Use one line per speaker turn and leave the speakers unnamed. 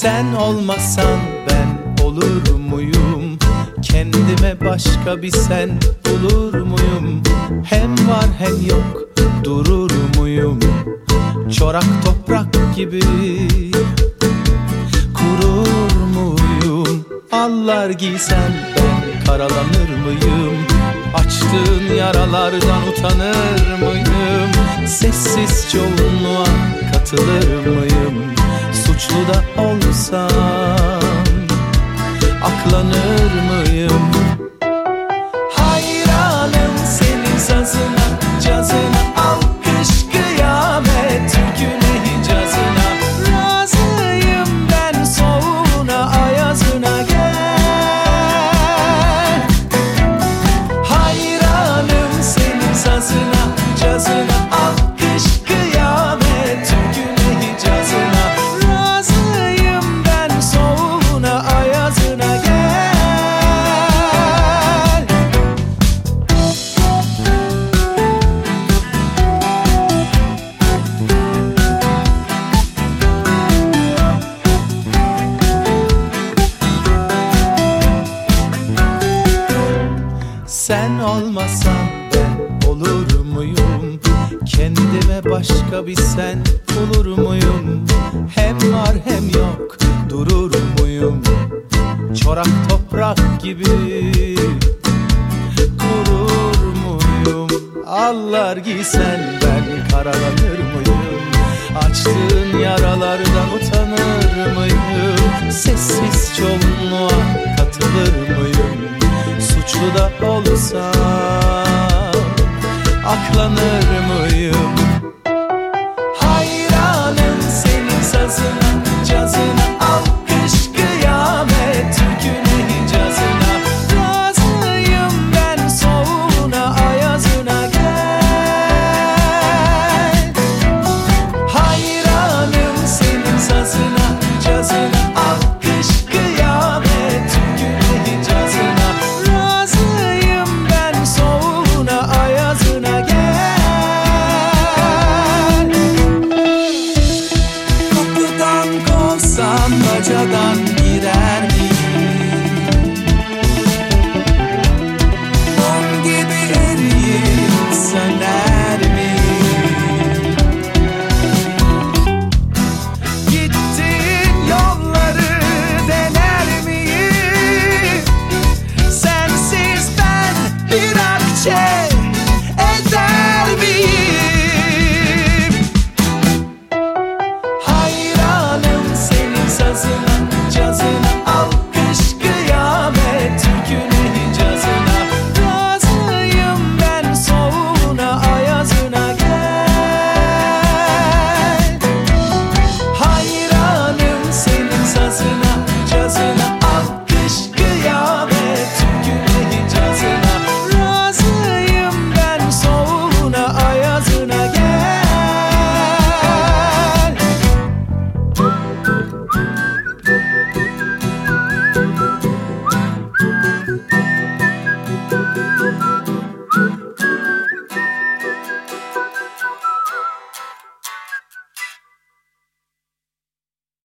Sen olmasan ben olur muyum? Kendime başka bir sen bulur muyum? Hem var hem yok durur muyum? Çorak toprak gibi kurur muyum? Allar giysen ben karalanır mıyım? Açtığın yaralardan utanır mıyım? Sessiz çoğunluğa katılır mıyım? Suçlu da olsam aklanır mıyım? Hayranım senin sazına, cazına, alkış kıyamet türküne, hicazına. Razıyım ben soğuğuna, ayazına, gel. Hayranım senin sazına, cazına, alkış kıyamet türküne, hicazına. Razıyım ben soğuğuna, ayazına, gel. Sen olmasan ben olur muyum? Kendime başka bir sen bulur muyum? Hem var hem yok durur muyum? Çorak toprak gibi kurur muyum? Allar giysen ben karalanır mıyım? Açtığın yaralardan utanır mıyım? Sessiz çoğunluğa katılır mıyım? Suçlu da olsam aklanır mıyım? Hayranım senin sazına, cazına, alkış kıyamet türküne, hicazına. Razıyım ben soğuğuna, ayazına, gel. Hayranım senin sazına, cazına, alkış kıyamet türküne, hicazına. Razıyım ben soğuğuna, ayazına, gel. Kapıdan kovsam, bacadan